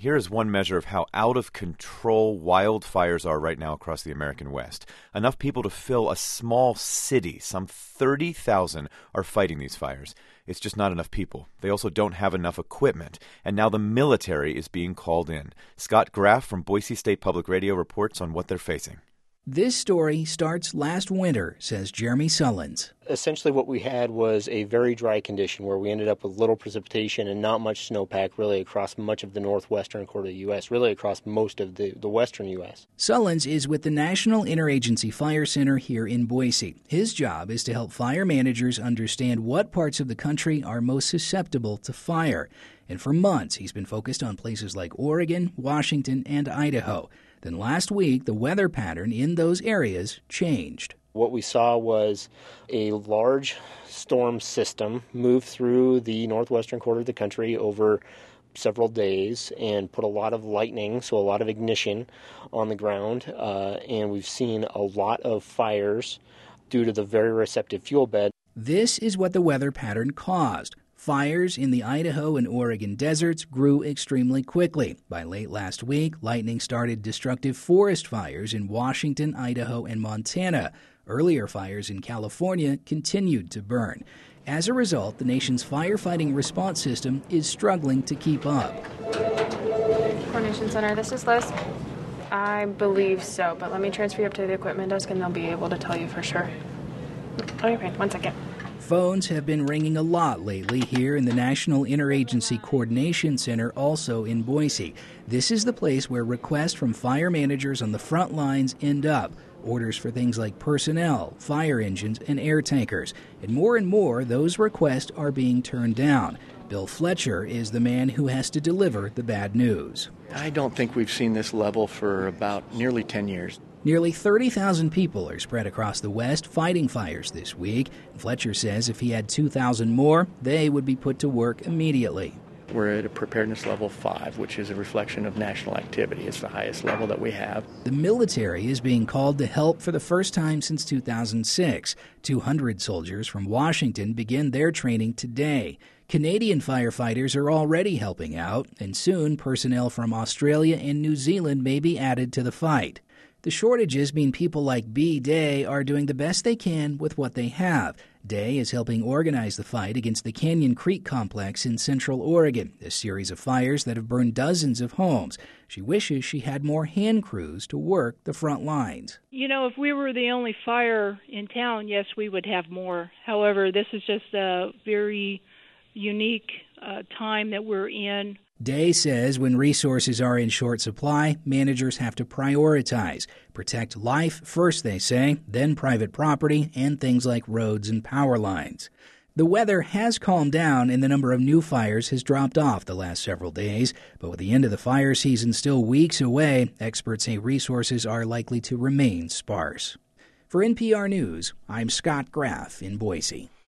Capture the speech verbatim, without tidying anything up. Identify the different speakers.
Speaker 1: Here is one measure of how out of control wildfires are right now across the American West. Enough people to fill a small city. Some thirty thousand are fighting these fires. It's just not enough people. They also don't have enough equipment. And now the military is being called in. Scott Graff from Boise State Public Radio reports on what they're facing.
Speaker 2: This story starts last winter, says Jeremy Sullins.
Speaker 3: Essentially what we had was a very dry condition where we ended up with little precipitation and not much snowpack really across much of the northwestern quarter of the U S, really across most of the, the western U S.
Speaker 2: Sullins is with the National Interagency Fire Center here in Boise. His job is to help fire managers understand what parts of the country are most susceptible to fire. And for months, he's been focused on places like Oregon, Washington, and Idaho. Then last week, the weather pattern in those areas changed.
Speaker 3: What we saw was a large storm system move through the northwestern quarter of the country over several days and put a lot of lightning, so a lot of ignition on the ground. Uh, and we've seen a lot of fires due to the very receptive fuel bed.
Speaker 2: This is what the weather pattern caused. Fires in the Idaho and Oregon deserts grew extremely quickly. By late last week, lightning started destructive forest fires in Washington, Idaho, and Montana. Earlier fires in California continued to burn. As a result, the nation's firefighting response system is struggling to keep up.
Speaker 4: Coordination Center, this is Liz. I believe so, but let me transfer you up to the equipment desk and they'll be able to tell you for sure. Okay, one second.
Speaker 2: Phones have been ringing a lot lately here in the National Interagency Coordination Center, also in Boise. This is the place where requests from fire managers on the front lines end up. Orders for things like personnel, fire engines, and air tankers. And more and more, those requests are being turned down. Bill Fletcher is the man who has to deliver the bad news.
Speaker 5: I don't think we've seen this level for about nearly ten years.
Speaker 2: Nearly thirty thousand people are spread across the West fighting fires this week. Fletcher says if he had two thousand more, they would be put to work immediately.
Speaker 5: We're at a preparedness level five, which is a reflection of national activity. It's the highest level that we have.
Speaker 2: The military is being called to help for the first time since two thousand six. two hundred soldiers from Washington begin their training today. Canadian firefighters are already helping out, and soon personnel from Australia and New Zealand may be added to the fight. The shortages mean people like B. Day are doing the best they can with what they have. Day is helping organize the fight against the Canyon Creek Complex in Central Oregon, a series of fires that have burned dozens of homes. She wishes she had more hand crews to work the front lines.
Speaker 6: You know, if we were the only fire in town, yes, we would have more. However, this is just a very unique uh, time that we're in.
Speaker 2: Day says when resources are in short supply, managers have to prioritize. Protect life first, they say, then private property and things like roads and power lines. The weather has calmed down and the number of new fires has dropped off the last several days. But with the end of the fire season still weeks away, experts say resources are likely to remain sparse. For N P R News, I'm Scott Graff in Boise.